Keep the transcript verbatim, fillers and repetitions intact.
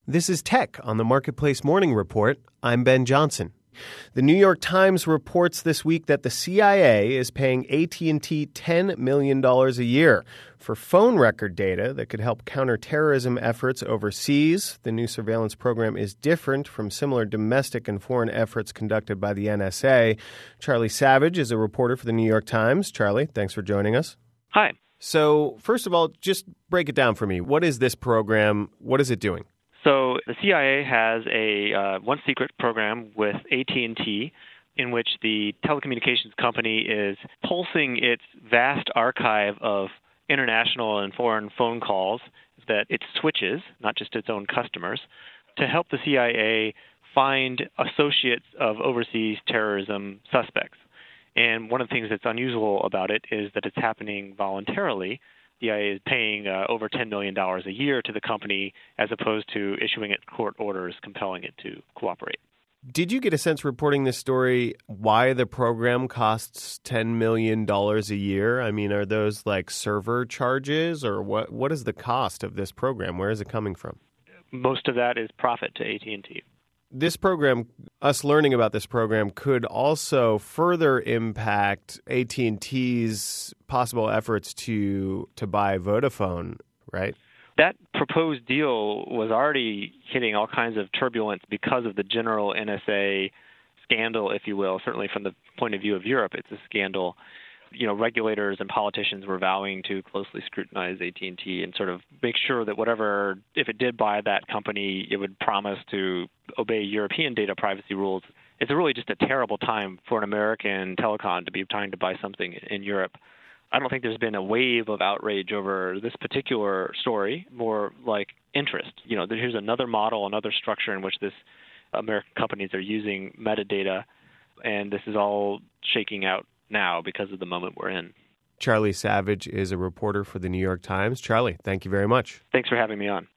This is Tech on the Marketplace Morning Report. I'm Ben Johnson. The New York Times reports this week that the C I A is paying A T and T ten million dollars a year for phone record data that could help counter terrorism efforts overseas. The new surveillance program is different from similar domestic and foreign efforts conducted by the N S A. Charlie Savage is a reporter for the New York Times. Charlie, thanks for joining us. Hi. So, first of all, just break it down for me. What is this program? What is it doing? So the C I A has a uh, one secret program with A T and T in which the telecommunications company is pulsing its vast archive of international and foreign phone calls that it switches, not just its own customers, to help the C I A find associates of overseas terrorism suspects. And one of the things that's unusual about it is that it's happening voluntarily. The C I A is paying uh, over ten million dollars a year to the company as opposed to issuing it court orders compelling it to cooperate. Did you get a sense reporting this story why the program costs ten million dollars a year? I mean, are those like server charges or what? What is the cost of this program? Where is it coming from? Most of that is profit to A T and T. This program, us learning about this program, could also further impact A T and T's possible efforts to to buy Vodafone, right? That proposed deal was already hitting all kinds of turbulence because of the general N S A scandal, if you will. Certainly from the point of view of Europe, it's a scandal. You know, regulators and politicians were vowing to closely scrutinize A T and T and sort of make sure that whatever, if it did buy that company, it would promise to obey European data privacy rules. It's really just a terrible time for an American telecom to be trying to buy something in Europe. I don't think there's been a wave of outrage over this particular story, more like interest. You know, here's another model, another structure in which this American companies are using metadata, and this is all shaking out now because of the moment we're in. Charlie Savage is a reporter for the New York Times. Charlie, thank you very much. Thanks for having me on.